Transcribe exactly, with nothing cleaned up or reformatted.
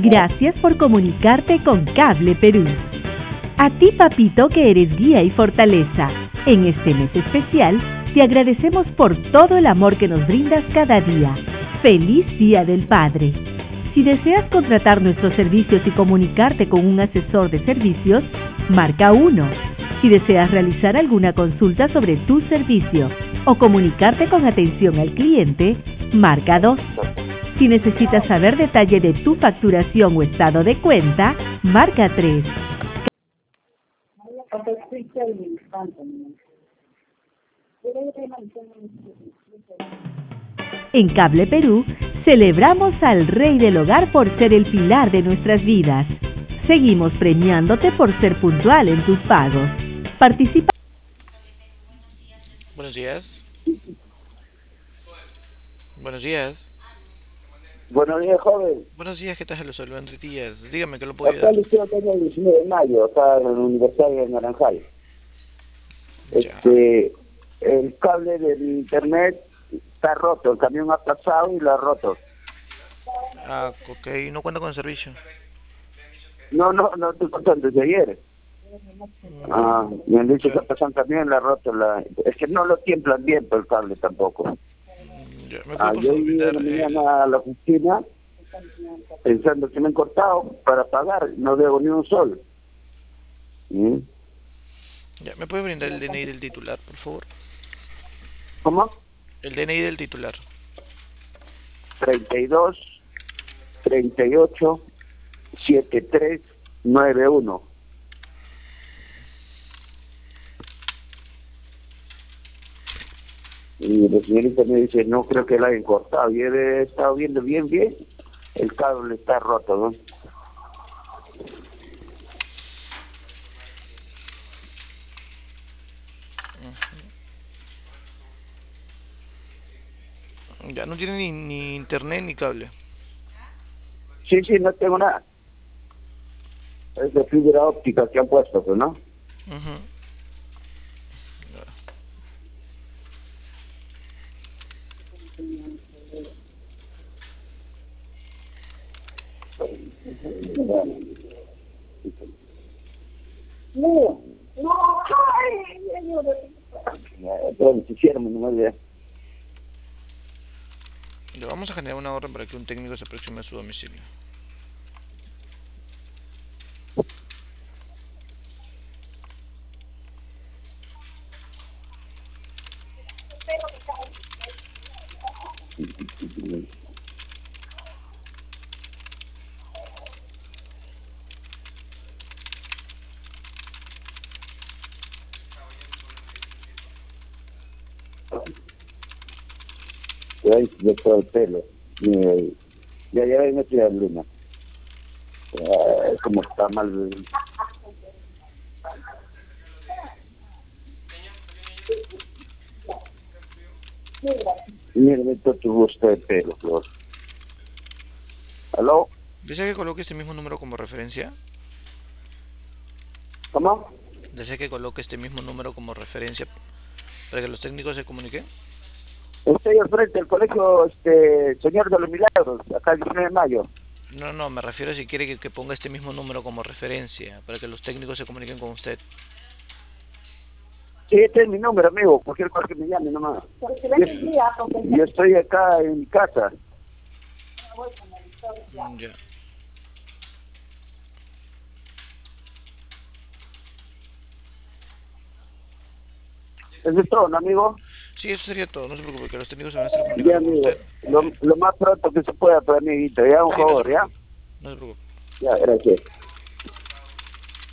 Gracias por comunicarte con Cable Perú. A ti, papito, que eres guía y fortaleza. En este mes especial, te agradecemos por todo el amor que nos brindas cada día. ¡Feliz Día del Padre! Si deseas contratar nuestros servicios y comunicarte con un asesor de servicios, marca uno. Si deseas realizar alguna consulta sobre tu servicio o comunicarte con atención al cliente, marca dos. Si necesitas saber detalle de tu facturación o estado de cuenta, marca tres. En Cable Perú, celebramos al Rey del Hogar por ser el pilar de nuestras vidas. Seguimos premiándote por ser puntual en tus pagos. Participa. Buenos días. Buenos días. Buenos días, joven. Buenos días, ¿qué tal? Los saludo Enrique Díaz. Dígame, ¿qué lo puedo Acá ayudar? el liceo tengo el diecinueve de mayo, acá en la Universidad de Naranjal. Ya. Este, el cable del internet está roto, el camión ha pasado y lo ha roto. Ah, ok, no cuenta con el servicio. No, no, no estoy contando desde ayer. Ah, me han dicho que pasan también la ha roto. La... Es que no lo tiemblan bien por el cable tampoco. Ya. ¿Me Ah, puede por yo favor iba brindar en la el... mañana a la oficina pensando que me han cortado para pagar, no debo ni un sol. ¿Mm? Ya, ¿me puede brindar el D N I del titular, por favor? ¿Cómo? El D N I del titular. treinta y dos, treinta y ocho, setenta y tres, noventa y uno. Y la señorita me dice, no creo que la hayan cortado. Y he estado viendo bien, bien, el cable está roto, ¿no? Ya, no tiene ni, ni internet ni cable. Sí, sí, no tengo nada. Es de fibra óptica que han puesto, pues, ¿no? Ujú. No, no, ay, entonces hicieron, no me olvidé. Le vamos a generar una orden para que un técnico se aproxime a su domicilio. Ahí de todo el pelo. Y, ya ya me metí a Luna. Ah, como está mal. Mira, meto tu gusto de pelo, Flor. ¿Aló? ¿Desea que coloque este mismo número como referencia? ¿Cómo? ¿Desea que coloque este mismo número como referencia para que los técnicos se comuniquen? Estoy al frente del colegio, este, Señor de los Milagros, acá el diecinueve de mayo. No, no, me refiero a si quiere que, que ponga este mismo número como referencia para que los técnicos se comuniquen con usted. Sí, este es mi número, amigo, cualquier cosa que me llame nomás. Yo, yo estoy acá en mi casa. Mm, Ya. Eso es todo, ¿no, amigo? Sí, eso sería todo, no se preocupe, que los técnicos se van a estar Ya, comunicando con amigo, usted. lo, Sí, lo más pronto que se pueda, para amiguito, ya, un sí, no se favor, ¿ya? preocupe. No se preocupe. Ya, gracias.